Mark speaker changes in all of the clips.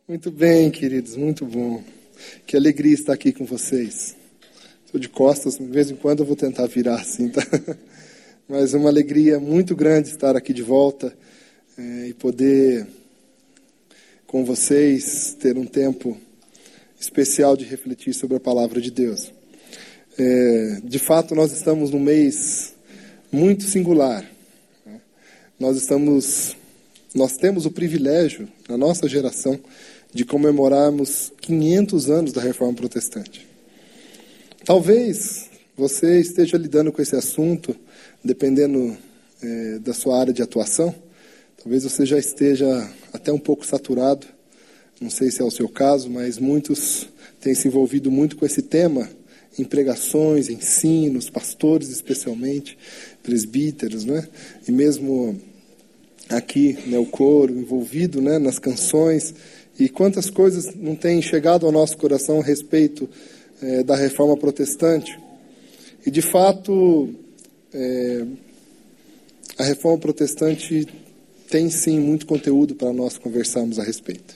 Speaker 1: Muito bem, queridos, muito bom. Que alegria estar aqui com vocês. Estou de costas, de vez em quando eu vou tentar virar assim, tá? Mas é uma alegria muito grande estar aqui de volta e poder, com vocês, ter um tempo especial de refletir sobre a palavra de Deus. De fato, nós estamos num mês muito singular. Nós temos o privilégio, na nossa geração, de comemorarmos 500 anos da Reforma Protestante. Talvez você esteja lidando com esse assunto, dependendo da sua área de atuação. Talvez você já esteja até um pouco saturado. Não sei se é o seu caso, mas muitos têm se envolvido muito com esse tema, em pregações, ensinos, pastores especialmente, presbíteros, né? E mesmo aqui, né, o coro envolvido, né, nas canções. E quantas coisas não têm chegado ao nosso coração a respeito da Reforma Protestante. E, de fato, a Reforma Protestante tem, sim, muito conteúdo para nós conversarmos a respeito.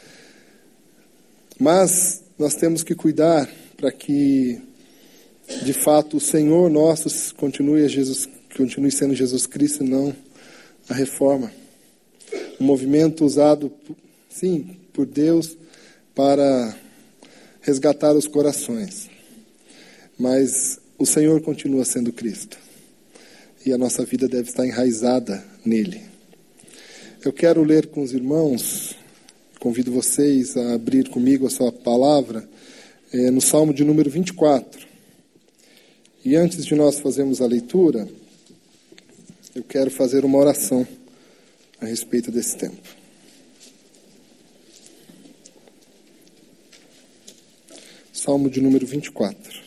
Speaker 1: Mas nós temos que cuidar para que, de fato, o Senhor nosso continue sendo Jesus Cristo e não a Reforma. Um movimento usado, sim, por Deus para resgatar os corações. Mas o Senhor continua sendo Cristo. E a nossa vida deve estar enraizada nele. Eu quero ler com os irmãos, convido vocês a abrir comigo a sua palavra, no Salmo de número 24. E antes de nós fazermos a leitura, eu quero fazer uma oração a respeito desse tempo. Salmo de número 24.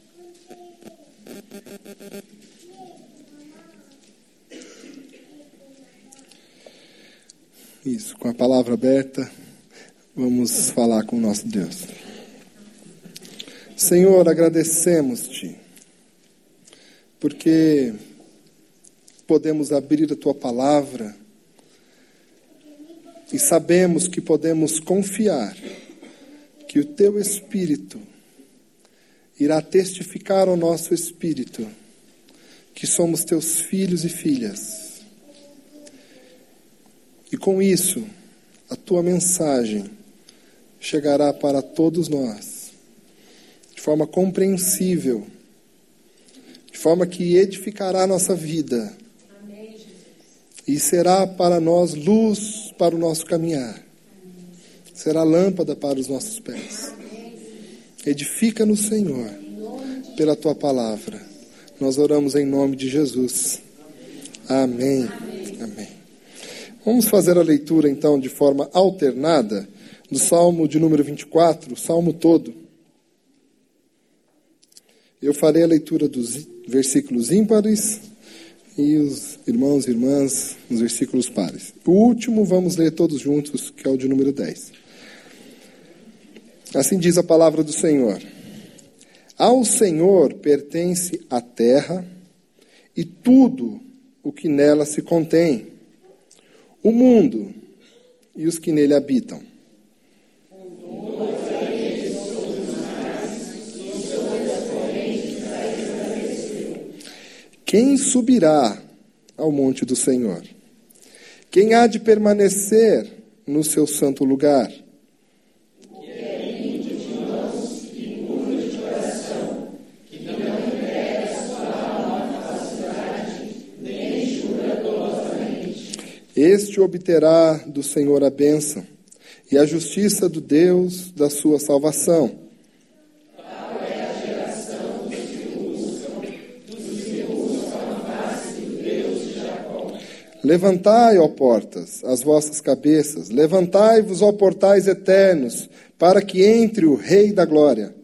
Speaker 1: Isso, com a palavra aberta, vamos falar com o nosso Deus. Senhor, agradecemos-te, porque podemos abrir a tua palavra e sabemos que podemos confiar que o teu Espírito irá testificar ao nosso Espírito que somos teus filhos e filhas. E com isso, a tua mensagem chegará para todos nós, de forma compreensível, de forma que edificará a nossa vida. Amém. E será para nós luz para o nosso caminhar. Será lâmpada para os nossos pés. Edifica-nos, Senhor, pela tua palavra. Nós oramos em nome de Jesus. Amém. Amém. Vamos fazer a leitura, então, de forma alternada, do Salmo de número 24, o Salmo todo. Eu farei a leitura dos versículos ímpares e os irmãos e irmãs nos versículos pares. O último vamos ler todos juntos, que é o de número 10. Assim diz a palavra do Senhor. Ao Senhor pertence a terra e tudo o que nela se contém, o mundo e os que nele habitam. Quem subirá ao monte do Senhor? Quem há de permanecer no seu santo lugar? Este obterá do Senhor a bênção e a justiça do Deus da sua salvação. Tal é a geração dos que buscam a face do Deus de Jacó. Levantai, ó portas, as vossas cabeças, levantai-vos, ó portais eternos, para que entre o Rei da Glória.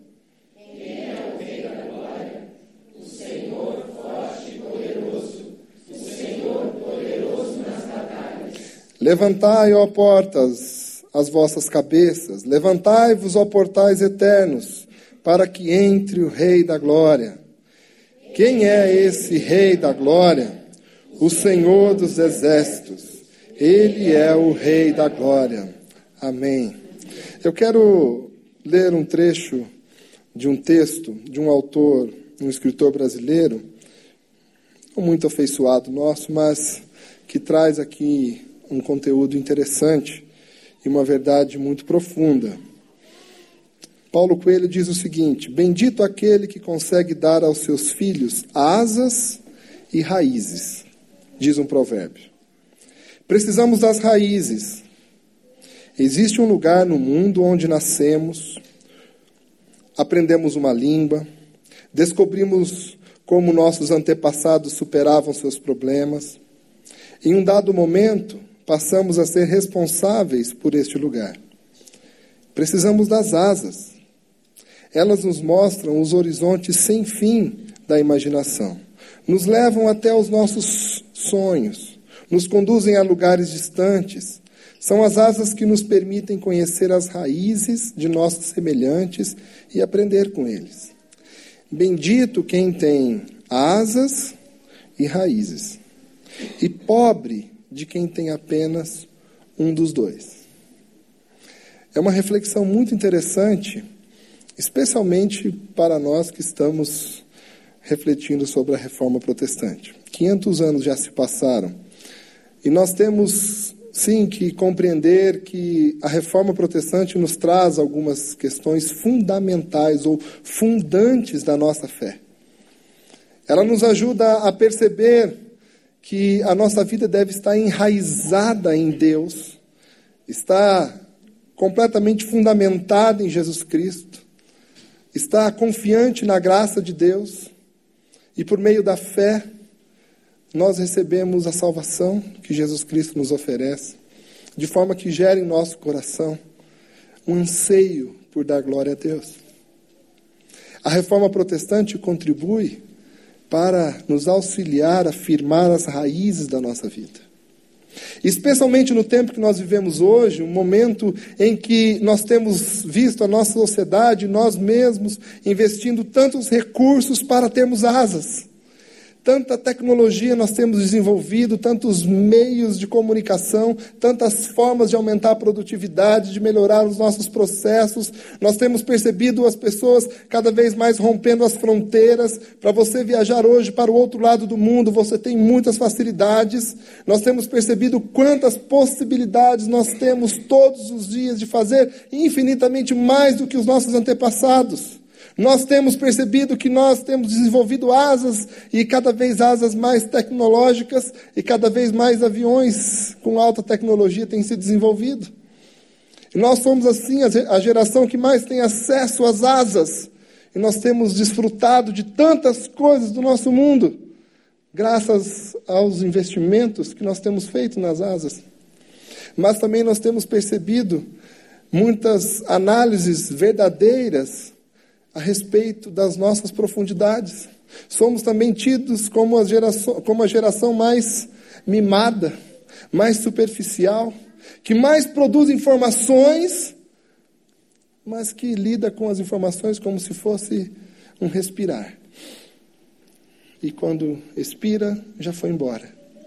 Speaker 1: Levantai, ó portas, as vossas cabeças, levantai-vos, ó portais eternos, para que entre o Rei da Glória. Quem é esse Rei da Glória? O Senhor dos Exércitos. Ele é o Rei da Glória. Amém. Eu quero ler um trecho de um texto de um autor, um escritor brasileiro, não muito afeiçoado nosso, mas que traz aqui um conteúdo interessante e uma verdade muito profunda. Paulo Coelho diz o seguinte: bendito aquele que consegue dar aos seus filhos asas e raízes, diz um provérbio. Precisamos das raízes. Existe um lugar no mundo onde nascemos, aprendemos uma língua, descobrimos como nossos antepassados superavam seus problemas. Em um dado momento, passamos a ser responsáveis por este lugar. Precisamos das asas. Elas nos mostram os horizontes sem fim da imaginação. Nos levam até os nossos sonhos. Nos conduzem a lugares distantes. São as asas que nos permitem conhecer as raízes de nossos semelhantes e aprender com eles. Bendito quem tem asas e raízes. E pobre de quem tem apenas um dos dois. É uma reflexão muito interessante, especialmente para nós que estamos refletindo sobre a Reforma Protestante. 500 anos já se passaram e nós temos, sim, que compreender que a Reforma Protestante nos traz algumas questões fundamentais ou fundantes da nossa fé. Ela nos ajuda a perceber que a nossa vida deve estar enraizada em Deus, está completamente fundamentada em Jesus Cristo, está confiante na graça de Deus, e por meio da fé, nós recebemos a salvação que Jesus Cristo nos oferece, de forma que gera em nosso coração um anseio por dar glória a Deus. A Reforma Protestante contribui para nos auxiliar a firmar as raízes da nossa vida. Especialmente no tempo que nós vivemos hoje, um momento em que nós temos visto a nossa sociedade, nós mesmos, investindo tantos recursos para termos asas. Tanta tecnologia nós temos desenvolvido, tantos meios de comunicação, tantas formas de aumentar a produtividade, de melhorar os nossos processos. Nós temos percebido as pessoas cada vez mais rompendo as fronteiras. Para você viajar hoje para o outro lado do mundo, você tem muitas facilidades. Nós temos percebido quantas possibilidades nós temos todos os dias de fazer infinitamente mais do que os nossos antepassados. Nós temos percebido que nós temos desenvolvido asas, e cada vez asas mais tecnológicas, e cada vez mais aviões com alta tecnologia têm sido desenvolvidos. E nós somos, assim, a geração que mais tem acesso às asas, e nós temos desfrutado de tantas coisas do nosso mundo, graças aos investimentos que nós temos feito nas asas. Mas também nós temos percebido muitas análises verdadeiras a respeito das nossas profundidades. Somos também tidos como a geração mais mimada, mais superficial, que mais produz informações, mas que lida com as informações como se fosse um respirar. E quando expira, já foi embora.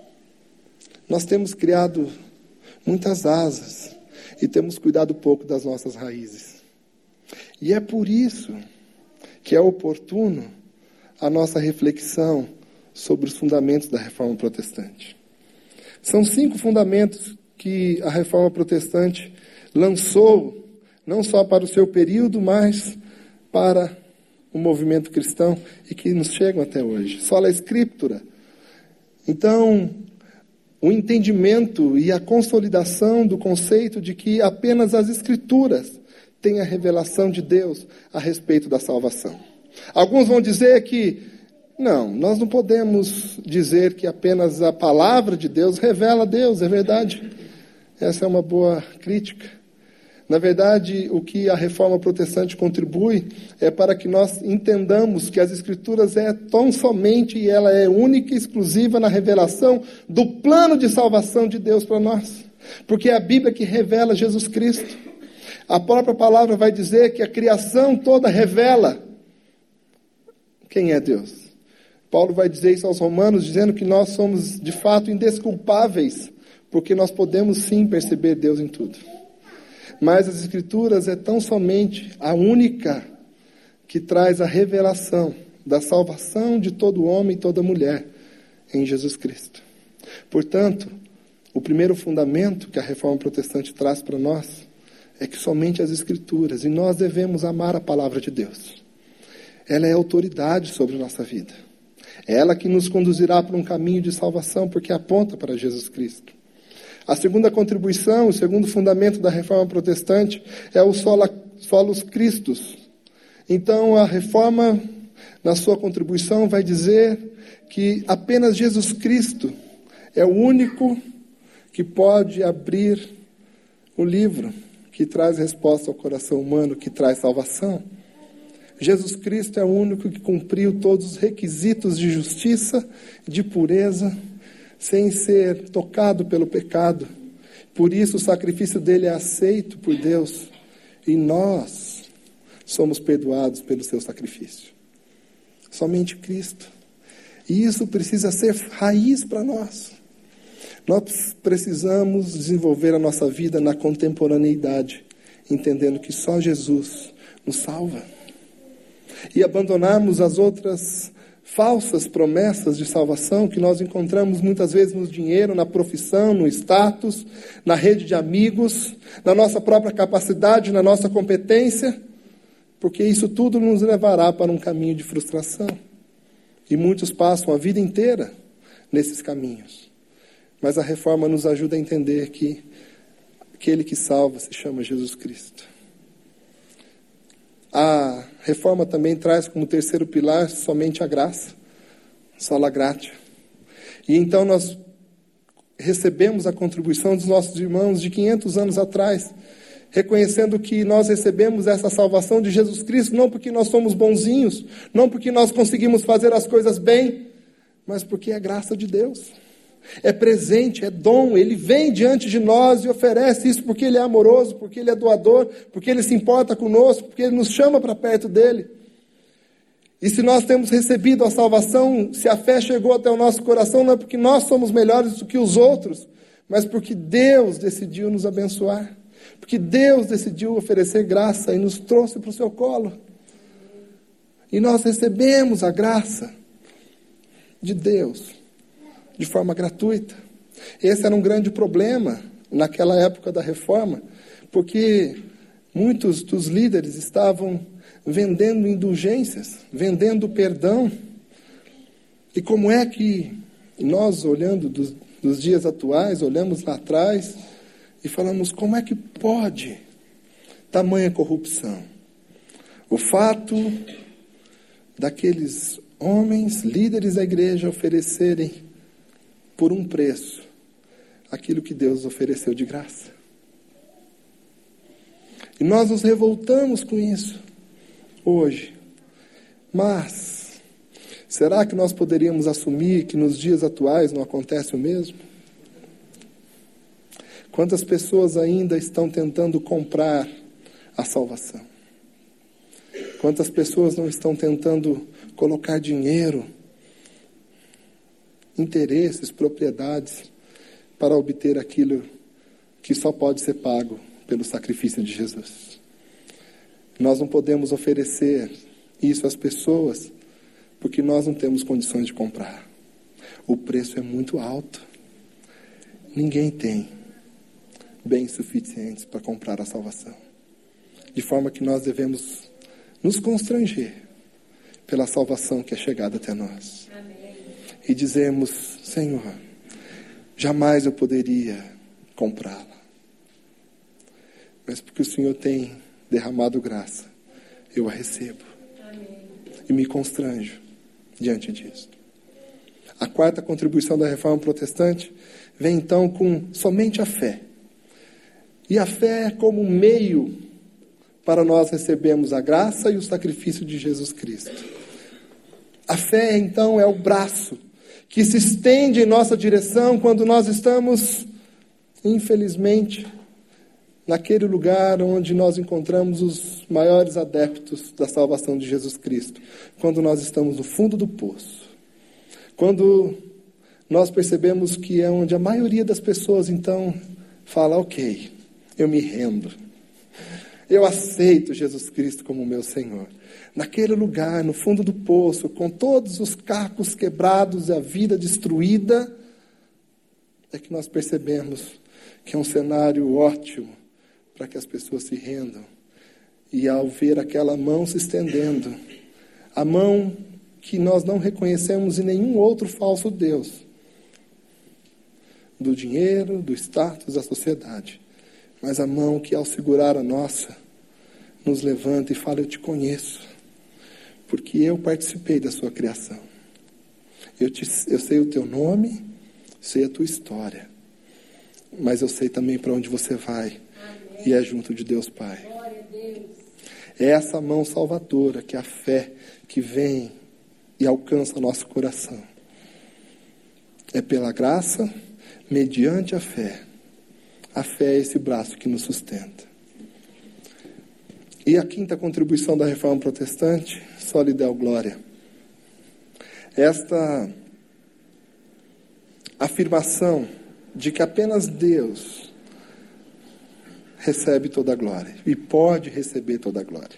Speaker 1: Nós temos criado muitas asas e temos cuidado pouco das nossas raízes. E é por isso que é oportuno a nossa reflexão sobre os fundamentos da Reforma Protestante. São 5 fundamentos que a Reforma Protestante lançou, não só para o seu período, mas para o movimento cristão, e que nos chegam até hoje. Sola Scriptura. Então, o entendimento e a consolidação do conceito de que apenas as Escrituras tem a revelação de Deus a respeito da salvação. Alguns vão dizer que, não, nós não podemos dizer que apenas a palavra de Deus revela Deus, é verdade. Essa é uma boa crítica. Na verdade, o que a Reforma Protestante contribui é para que nós entendamos que as Escrituras é tão somente, e ela é única e exclusiva na revelação do plano de salvação de Deus para nós. Porque é a Bíblia que revela Jesus Cristo. A própria palavra vai dizer que a criação toda revela quem é Deus. Paulo vai dizer isso aos Romanos, dizendo que nós somos, de fato, indesculpáveis, porque nós podemos, sim, perceber Deus em tudo. Mas as Escrituras é tão somente a única que traz a revelação da salvação de todo homem e toda mulher em Jesus Cristo. Portanto, o primeiro fundamento que a Reforma Protestante traz para nós é que somente as Escrituras, e nós devemos amar a palavra de Deus. Ela é autoridade sobre a nossa vida. É ela que nos conduzirá para um caminho de salvação, porque aponta para Jesus Cristo. A segunda contribuição, o segundo fundamento da Reforma Protestante é o solus Christus. Então, a Reforma, na sua contribuição, vai dizer que apenas Jesus Cristo é o único que pode abrir o livro que traz resposta ao coração humano, que traz salvação. Jesus Cristo é o único que cumpriu todos os requisitos de justiça, de pureza, sem ser tocado pelo pecado. Por isso o sacrifício dele é aceito por Deus. E nós somos perdoados pelo seu sacrifício. Somente Cristo. E isso precisa ser raiz para nós. Nós precisamos desenvolver a nossa vida na contemporaneidade, entendendo que só Jesus nos salva. E abandonarmos as outras falsas promessas de salvação que nós encontramos muitas vezes no dinheiro, na profissão, no status, na rede de amigos, na nossa própria capacidade, na nossa competência, porque isso tudo nos levará para um caminho de frustração. E muitos passam a vida inteira nesses caminhos. Mas a Reforma nos ajuda a entender que aquele que salva se chama Jesus Cristo. A Reforma também traz como terceiro pilar somente a graça, sola gratia. E então nós recebemos a contribuição dos nossos irmãos de 500 anos atrás, reconhecendo que nós recebemos essa salvação de Jesus Cristo, não porque nós somos bonzinhos, não porque nós conseguimos fazer as coisas bem, mas porque é graça de Deus. É presente, é dom, Ele vem diante de nós e oferece isso porque Ele é amoroso, porque Ele é doador, porque Ele se importa conosco, porque Ele nos chama para perto dEle. E se nós temos recebido a salvação, se a fé chegou até o nosso coração, não é porque nós somos melhores do que os outros, mas porque Deus decidiu nos abençoar, porque Deus decidiu oferecer graça e nos trouxe para o seu colo. E nós recebemos a graça de Deus de forma gratuita. Esse era um grande problema naquela época da Reforma, porque muitos dos líderes estavam vendendo indulgências, vendendo perdão. E como é que nós, olhando dos dias atuais, olhamos lá atrás e falamos, como é que pode tamanha corrupção? O fato daqueles homens, líderes da igreja, oferecerem por um preço aquilo que Deus ofereceu de graça. E nós nos revoltamos com isso hoje. Mas será que nós poderíamos assumir que nos dias atuais não acontece o mesmo? Quantas pessoas ainda estão tentando comprar a salvação? Quantas pessoas não estão tentando colocar dinheiro, interesses, propriedades, para obter aquilo que só pode ser pago pelo sacrifício de Jesus? Nós não podemos oferecer isso às pessoas, porque nós não temos condições de comprar. O preço é muito alto. Ninguém tem bens suficientes para comprar a salvação. De forma que nós devemos nos constranger pela salvação que é chegada até nós. E dizemos, Senhor, jamais eu poderia comprá-la. Mas porque o Senhor tem derramado graça, eu a recebo. Amém. E me constranjo diante disso. A quarta contribuição da Reforma Protestante vem então com somente a fé. E a fé é como um meio para nós recebermos a graça e o sacrifício de Jesus Cristo. A fé, então, é o braço que se estende em nossa direção quando nós estamos, infelizmente, naquele lugar onde nós encontramos os maiores adeptos da salvação de Jesus Cristo. Quando nós estamos no fundo do poço. Quando nós percebemos que é onde a maioria das pessoas, então, fala, ok, eu me rendo. Eu aceito Jesus Cristo como meu Senhor. Naquele lugar, no fundo do poço, com todos os cacos quebrados e a vida destruída, é que nós percebemos que é um cenário ótimo para que as pessoas se rendam. E ao ver aquela mão se estendendo, a mão que nós não reconhecemos em nenhum outro falso Deus, do dinheiro, do status, da sociedade, mas a mão que ao segurar a nossa, nos levanta e fala: eu te conheço, porque eu participei da sua criação. Eu sei o teu nome, sei a tua história, mas eu sei também para onde você vai. Amém. E é junto de Deus Pai. Glória a Deus. É essa mão salvadora, que é a fé que vem e alcança o nosso coração. É pela graça, mediante a fé. A fé é esse braço que nos sustenta. E a quinta contribuição da Reforma Protestante, só lhe deu glória. Esta afirmação de que apenas Deus recebe toda a glória e pode receber toda a glória.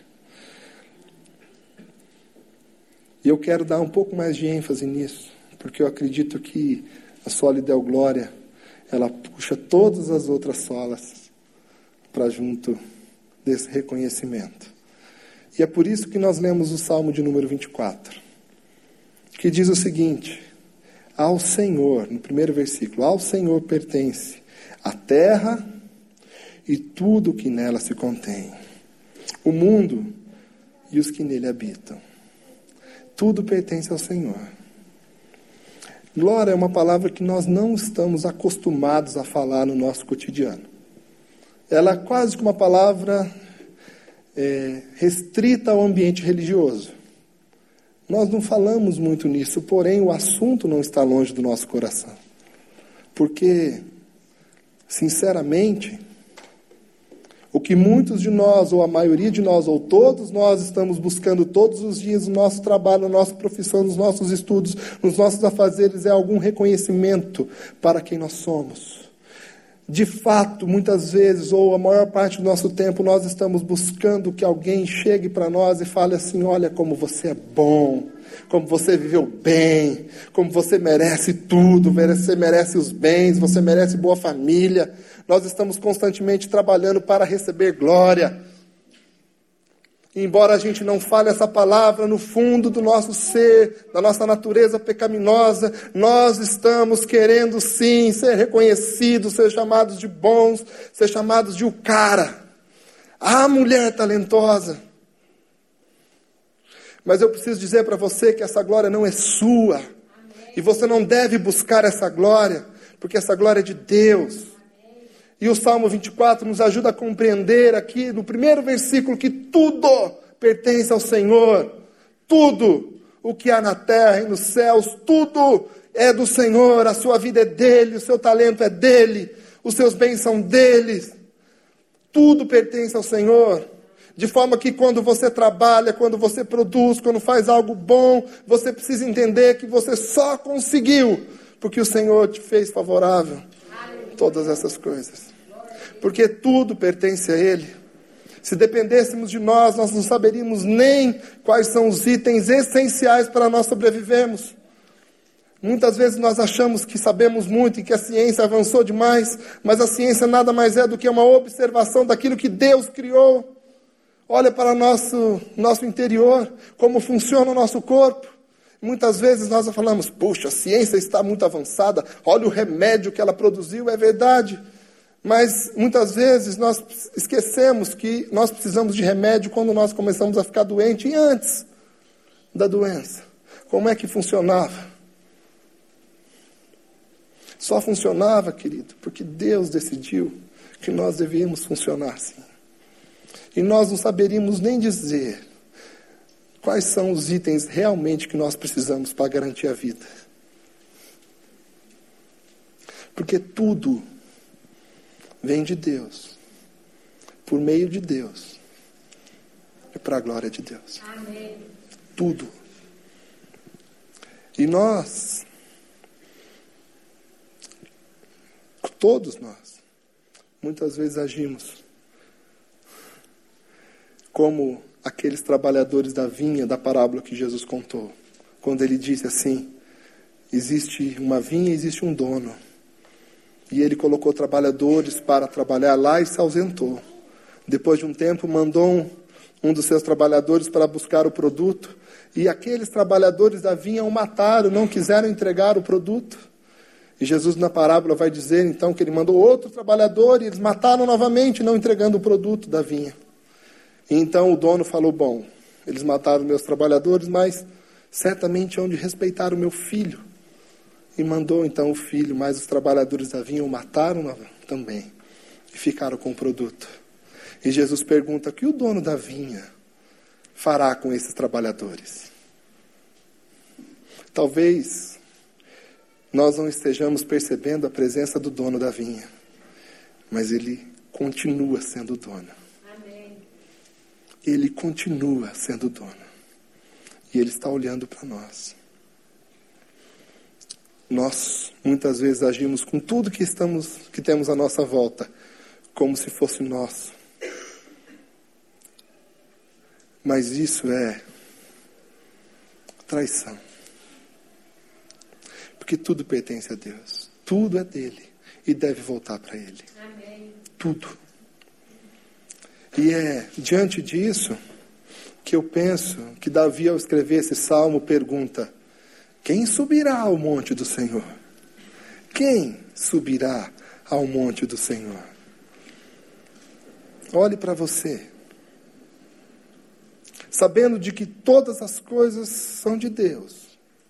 Speaker 1: E eu quero dar um pouco mais de ênfase nisso, porque eu acredito que a sola Deo Glória, ela puxa todas as outras solas para junto desse reconhecimento. E é por isso que nós lemos o Salmo de número 24, que diz o seguinte: ao Senhor, no primeiro versículo, ao Senhor pertence a terra e tudo que nela se contém, o mundo e os que nele habitam. Tudo pertence ao Senhor. Glória é uma palavra que nós não estamos acostumados a falar no nosso cotidiano. Ela é quase que uma palavra restrita ao ambiente religioso. Nós não falamos muito nisso, porém o assunto não está longe do nosso coração. Porque, sinceramente, o que muitos de nós, ou a maioria de nós, ou todos nós estamos buscando todos os dias no nosso trabalho, na nossa profissão, nos nossos estudos, nos nossos afazeres, é algum reconhecimento para quem nós somos. De fato, muitas vezes, ou a maior parte do nosso tempo, nós estamos buscando que alguém chegue para nós e fale assim: olha como você é bom, como você viveu bem, como você merece tudo, você merece os bens, você merece boa família. Nós estamos constantemente trabalhando para receber glória. E embora a gente não fale essa palavra no fundo do nosso ser, da nossa natureza pecaminosa, nós estamos querendo sim ser reconhecidos, ser chamados de bons, ser chamados de o cara, a mulher talentosa. Mas eu preciso dizer para você que essa glória não é sua. Amém. E você não deve buscar essa glória, porque essa glória é de Deus. E o Salmo 24 nos ajuda a compreender aqui, no primeiro versículo, que tudo pertence ao Senhor. Tudo o que há na terra e nos céus, tudo é do Senhor. A sua vida é dele, o seu talento é dele, os seus bens são deles. Tudo pertence ao Senhor. De forma que quando você trabalha, quando você produz, quando faz algo bom, você precisa entender que você só conseguiu porque o Senhor te fez favorável. Todas essas coisas. Porque tudo pertence a Ele. Se dependêssemos de nós, nós não saberíamos nem quais são os itens essenciais para nós sobrevivermos. Muitas vezes nós achamos que sabemos muito e que a ciência avançou demais, mas a ciência nada mais é do que uma observação daquilo que Deus criou. Olha para nosso interior, como funciona o nosso corpo. Muitas vezes nós falamos: puxa, a ciência está muito avançada, olha o remédio que ela produziu, é verdade. Mas muitas vezes nós esquecemos que nós precisamos de remédio quando nós começamos a ficar doentes e antes da doença. Como é que funcionava? Só funcionava, querido, porque Deus decidiu que nós devíamos funcionar assim. E nós não saberíamos nem dizer quais são os itens realmente que nós precisamos para garantir a vida. Porque tudo vem de Deus, por meio de Deus, e para a glória de Deus.
Speaker 2: Amém.
Speaker 1: Tudo. E nós, todos nós, muitas vezes agimos como aqueles trabalhadores da vinha da parábola que Jesus contou. Quando ele disse assim, existe uma vinha e existe um dono. E ele colocou trabalhadores para trabalhar lá e se ausentou. Depois de um tempo, mandou um dos seus trabalhadores para buscar o produto. E aqueles trabalhadores da vinha o mataram, não quiseram entregar o produto. E Jesus, na parábola, vai dizer, então, que ele mandou outro trabalhador e eles mataram novamente, não entregando o produto da vinha. E então o dono falou, bom, eles mataram meus trabalhadores, mas certamente hão de respeitar o meu filho. E mandou, então, o filho, mas os trabalhadores da vinha o mataram também. E ficaram com o produto. E Jesus pergunta, o que o dono da vinha fará com esses trabalhadores? Talvez nós não estejamos percebendo a presença do dono da vinha, mas ele continua sendo o dono. Amém. Ele continua sendo o dono. E ele está olhando para nós. Nós, muitas vezes, agimos com tudo que temos à nossa volta, como se fosse nosso. Mas isso é traição. Porque tudo pertence a Deus. Tudo é dele. E deve voltar para ele. Amém. Tudo. E é diante disso que eu penso que Davi, ao escrever esse salmo, pergunta, quem subirá ao monte do Senhor? Quem subirá ao monte do Senhor? Olhe para você. Sabendo de que todas as coisas são de Deus.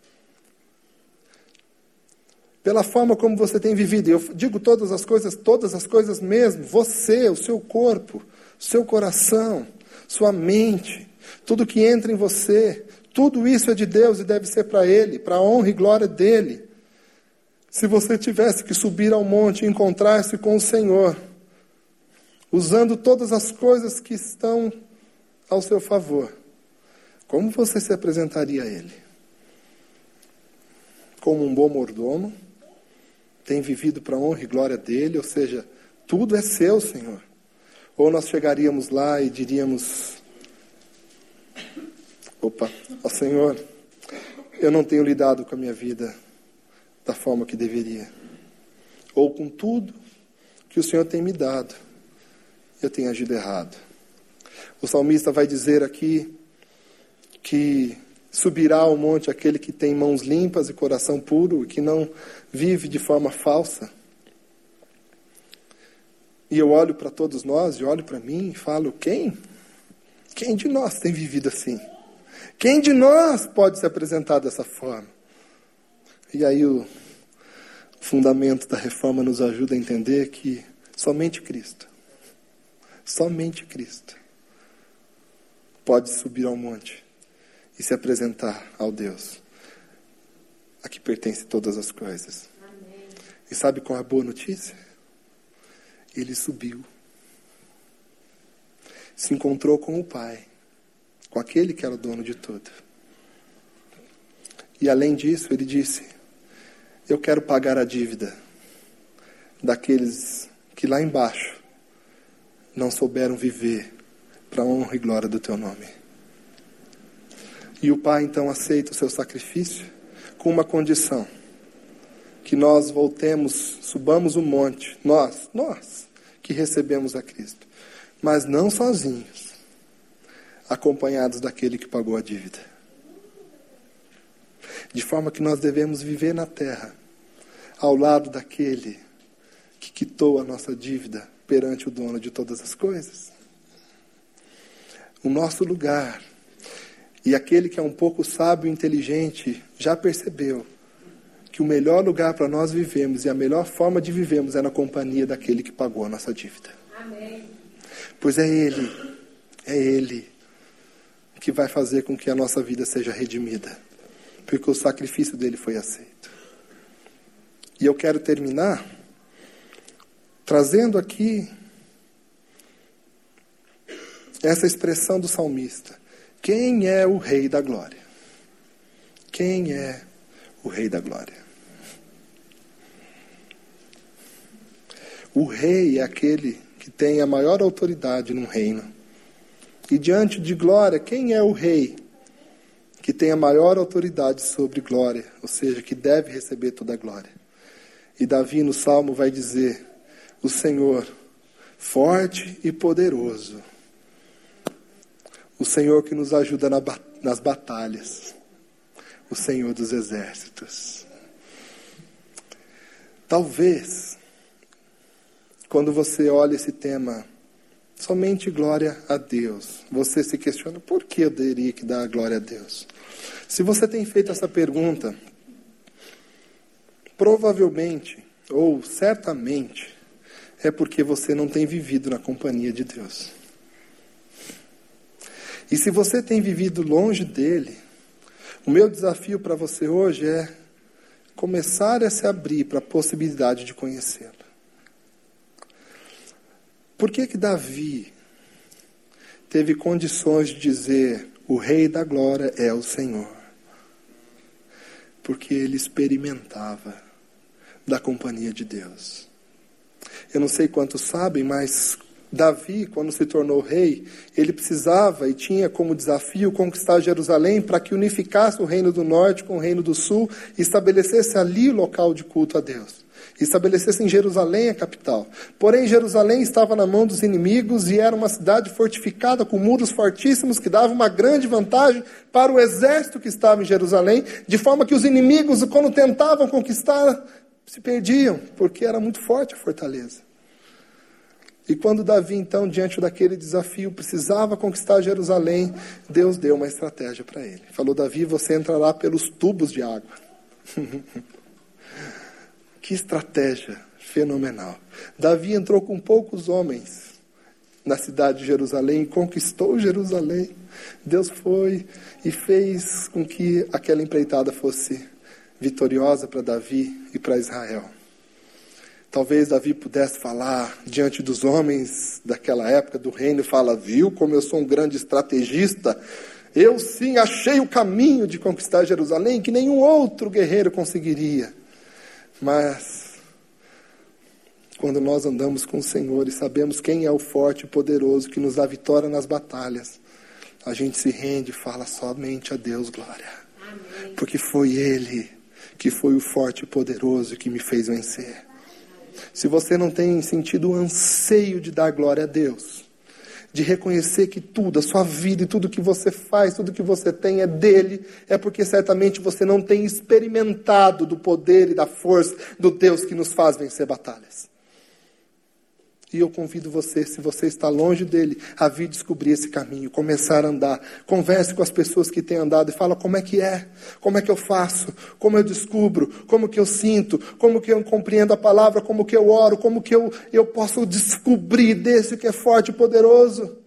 Speaker 1: Pela forma como você tem vivido. Eu digo todas as coisas mesmo. Você, o seu corpo, seu coração, sua mente, tudo que entra em você, tudo isso é de Deus e deve ser para Ele, para a honra e glória dEle. Se você tivesse que subir ao monte e encontrar-se com o Senhor, usando todas as coisas que estão ao seu favor, como você se apresentaria a Ele? Como um bom mordomo? Tem vivido para a honra e glória dEle? Ou seja, tudo é seu, Senhor. Ou nós chegaríamos lá e diríamos, ó Senhor, eu não tenho lidado com a minha vida da forma que deveria. Ou com tudo que o Senhor tem me dado, eu tenho agido errado. O salmista vai dizer aqui que subirá ao monte aquele que tem mãos limpas e coração puro, e que não vive de forma falsa. E eu olho para todos nós, e olho para mim e falo, quem? Quem de nós tem vivido assim? Quem de nós pode se apresentar dessa forma? E aí o fundamento da reforma nos ajuda a entender que somente Cristo pode subir ao monte e se apresentar ao Deus a que pertence todas as coisas. Amém. E sabe qual é a boa notícia? Ele subiu. Se encontrou com o Pai, com aquele que era o dono de tudo. E além disso, ele disse, eu quero pagar a dívida daqueles que lá embaixo não souberam viver para a honra e glória do teu nome. E o Pai então aceita o seu sacrifício com uma condição, que nós voltemos, subamos o monte, nós que recebemos a Cristo, mas não sozinhos, acompanhados daquele que pagou a dívida. De forma que nós devemos viver na terra, ao lado daquele que quitou a nossa dívida perante o dono de todas as coisas. O nosso lugar, e aquele que é um pouco sábio e inteligente, já percebeu que o melhor lugar para nós vivermos e a melhor forma de vivermos é na companhia daquele que pagou a nossa dívida. Amém. Pois é Ele que vai fazer com que a nossa vida seja redimida, porque o sacrifício dele foi aceito. E eu quero terminar trazendo aqui essa expressão do salmista. Quem é o Rei da Glória? Quem é o Rei da Glória? O rei é aquele que tem a maior autoridade num reino. E diante de glória, quem é o rei que tem a maior autoridade sobre glória, ou seja, que deve receber toda a glória? E Davi no Salmo vai dizer: o Senhor, forte e poderoso, o Senhor que nos ajuda nas batalhas, o Senhor dos exércitos. Talvez, quando você olha esse tema, somente glória a Deus, você se questiona: por que eu teria que dar glória a Deus? Se você tem feito essa pergunta, provavelmente, ou certamente, é porque você não tem vivido na companhia de Deus. E se você tem vivido longe dele, o meu desafio para você hoje é começar a se abrir para a possibilidade de conhecê-lo. Por que Davi teve condições de dizer: o Rei da Glória é o Senhor? Porque ele experimentava da companhia de Deus. Eu não sei quantos sabem, mas Davi, quando se tornou rei, ele precisava e tinha como desafio conquistar Jerusalém para que unificasse o reino do norte com o reino do sul e estabelecesse ali o local de culto a Deus. Estabelecesse em Jerusalém a capital. Porém, Jerusalém estava na mão dos inimigos e era uma cidade fortificada com muros fortíssimos que dava uma grande vantagem para o exército que estava em Jerusalém, de forma que os inimigos, quando tentavam conquistar, se perdiam, porque era muito forte a fortaleza. E quando Davi, então, diante daquele desafio, precisava conquistar Jerusalém, Deus deu uma estratégia para ele. Falou: Davi, você entrará pelos tubos de água. Que estratégia fenomenal. Davi entrou com poucos homens na cidade de Jerusalém e conquistou Jerusalém. Deus foi e fez com que aquela empreitada fosse vitoriosa para Davi e para Israel. Talvez Davi pudesse falar diante dos homens daquela época do reino, fala: viu como eu sou um grande estrategista? Eu sim achei o caminho de conquistar Jerusalém que nenhum outro guerreiro conseguiria. Mas quando nós andamos com o Senhor e sabemos quem é o forte e poderoso que nos dá vitória nas batalhas, a gente se rende e fala: somente a Deus glória. Amém. Porque foi Ele que foi o forte e poderoso que me fez vencer. Se você não tem sentido o anseio de dar glória a Deus, de reconhecer que tudo, a sua vida e tudo que você faz, tudo que você tem é dele, é porque certamente você não tem experimentado do poder e da força do Deus que nos faz vencer batalhas. E eu convido você, se você está longe dele, a vir descobrir esse caminho, começar a andar. Converse com as pessoas que têm andado e fala: como é que eu faço, como eu descubro, como que eu sinto, como que eu compreendo a palavra, como que eu oro, como que eu posso descobrir desse que é forte e poderoso.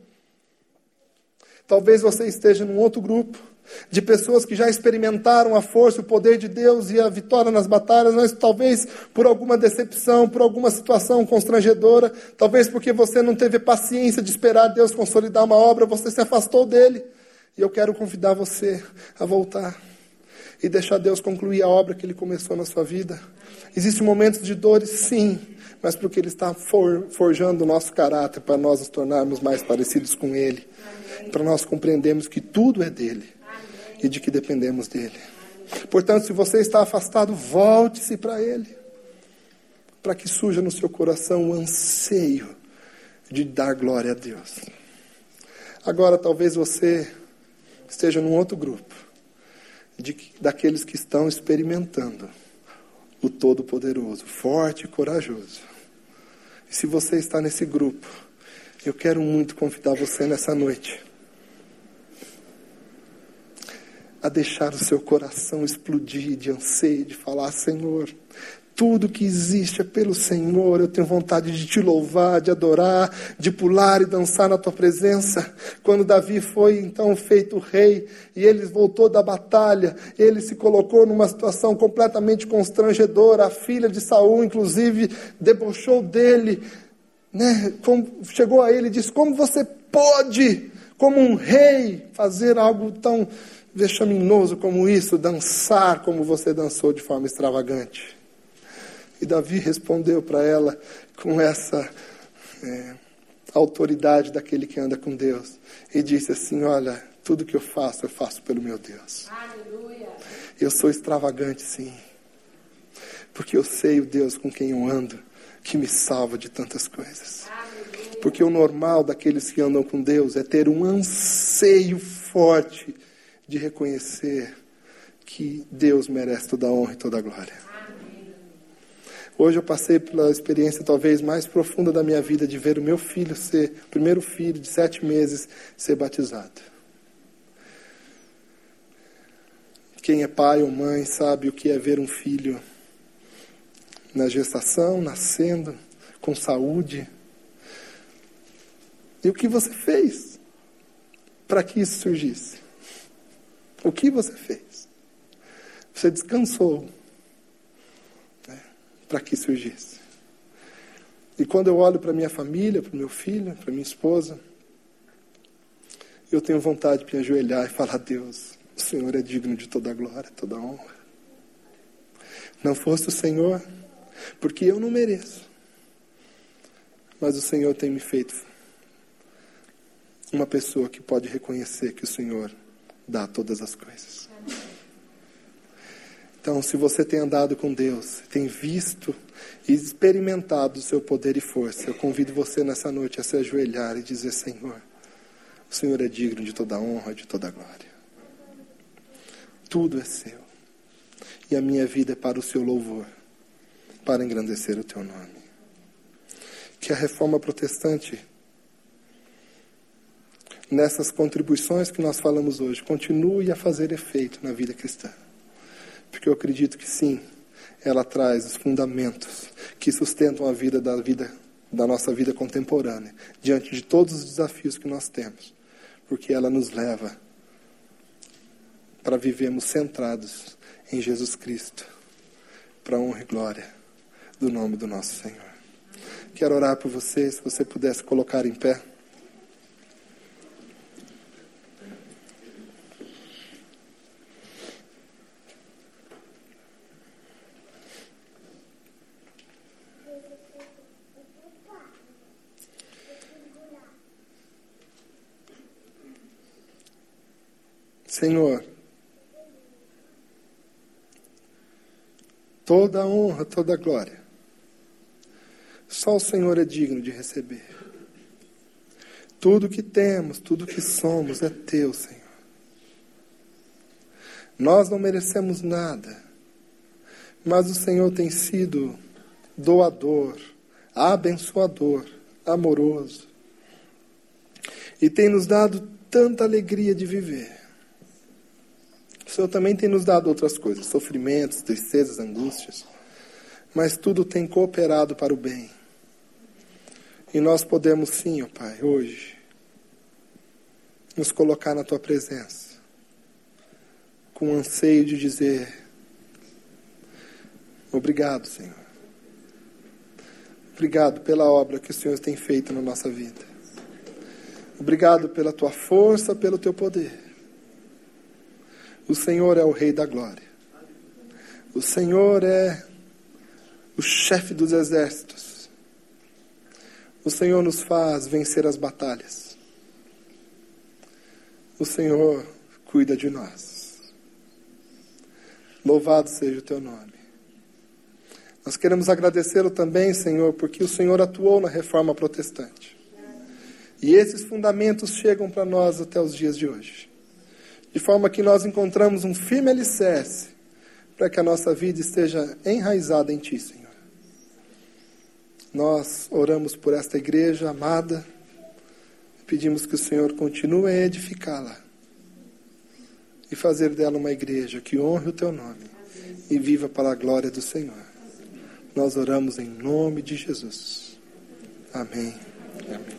Speaker 1: Talvez você esteja num outro grupo de pessoas que já experimentaram a força, o poder de Deus e a vitória nas batalhas, mas talvez por alguma decepção, por alguma situação constrangedora, talvez porque você não teve paciência de esperar Deus consolidar uma obra, você se afastou dele. E eu quero convidar você a voltar e deixar Deus concluir a obra que Ele começou na sua vida. Existem momentos de dores, sim, mas porque Ele está forjando o nosso caráter para nós nos tornarmos mais parecidos com Ele, para nós compreendermos que tudo é dele e de que dependemos dele. Portanto, se você está afastado, volte-se para ele, para que surja no seu coração o anseio de dar glória a Deus. Agora, talvez você esteja num outro grupo, daqueles que estão experimentando o Todo-Poderoso, forte e corajoso. E se você está nesse grupo, eu quero muito convidar você nessa noite a deixar o seu coração explodir de anseio, de falar: Senhor, tudo que existe é pelo Senhor, eu tenho vontade de te louvar, de adorar, de pular e dançar na tua presença. Quando Davi foi então feito rei, e ele voltou da batalha, ele se colocou numa situação completamente constrangedora, a filha de Saul inclusive debochou dele, chegou a ele e disse: como você pode, como um rei, fazer algo tão vexaminoso como isso, dançar como você dançou de forma extravagante? E Davi respondeu para ela com essa a autoridade daquele que anda com Deus. E disse assim, olha, tudo que eu faço pelo meu Deus.
Speaker 2: Aleluia.
Speaker 1: Eu sou extravagante, sim. Porque eu sei o Deus com quem eu ando, que me salva de tantas coisas.
Speaker 2: Aleluia.
Speaker 1: Porque o normal daqueles que andam com Deus é ter um anseio forte de reconhecer que Deus merece toda a honra e toda a glória. Hoje eu passei pela experiência talvez mais profunda da minha vida de ver o meu filho ser, o primeiro filho de 7 meses, ser batizado. Quem é pai ou mãe sabe o que é ver um filho na gestação, nascendo, com saúde. E o que você fez para que isso surgisse? O que você fez? Você descansou para que surgisse. E quando eu olho para minha família, para o meu filho, para minha esposa, eu tenho vontade de me ajoelhar e falar, Deus, o Senhor é digno de toda a glória, toda a honra. Não fosse o Senhor, porque eu não mereço, mas o Senhor tem me feito uma pessoa que pode reconhecer que o Senhor dá todas as coisas. Então, se você tem andado com Deus, tem visto e experimentado o seu poder e força, eu convido você nessa noite a se ajoelhar e dizer, Senhor, o Senhor é digno de toda a honra, de toda a glória. Tudo é seu. E a minha vida é para o seu louvor, para engrandecer o teu nome. Que a reforma protestante, nessas contribuições que nós falamos hoje, continue a fazer efeito na vida cristã. Porque eu acredito que sim, ela traz os fundamentos que sustentam a vida da nossa vida contemporânea, diante de todos os desafios que nós temos. Porque ela nos leva para vivermos centrados em Jesus Cristo, para a honra e glória do nome do nosso Senhor. Quero orar por você, se você pudesse colocar em pé. Senhor, toda a honra, toda a glória, só o Senhor é digno de receber. Tudo que temos, tudo que somos é teu, Senhor. Nós não merecemos nada, mas o Senhor tem sido doador, abençoador, amoroso, e tem nos dado tanta alegria de viver. O Senhor também tem nos dado outras coisas, sofrimentos, tristezas, angústias, mas tudo tem cooperado para o bem. E nós podemos sim, ó Pai, hoje, nos colocar na Tua presença, com o anseio de dizer, obrigado, Senhor. Obrigado pela obra que o Senhor tem feito na nossa vida. Obrigado pela Tua força, pelo Teu poder. O Senhor é o Rei da Glória. O Senhor é o chefe dos exércitos. O Senhor nos faz vencer as batalhas. O Senhor cuida de nós. Louvado seja o Teu nome. Nós queremos agradecê-lo também, Senhor, porque o Senhor atuou na reforma protestante. E esses fundamentos chegam para nós até os dias de hoje. De forma que nós encontramos um firme alicerce para que a nossa vida esteja enraizada em Ti, Senhor. Nós oramos por esta igreja amada, pedimos que o Senhor continue a edificá-la e fazer dela uma igreja que honre o Teu nome e viva para a glória do Senhor. Nós oramos em nome de Jesus. Amém. Amém.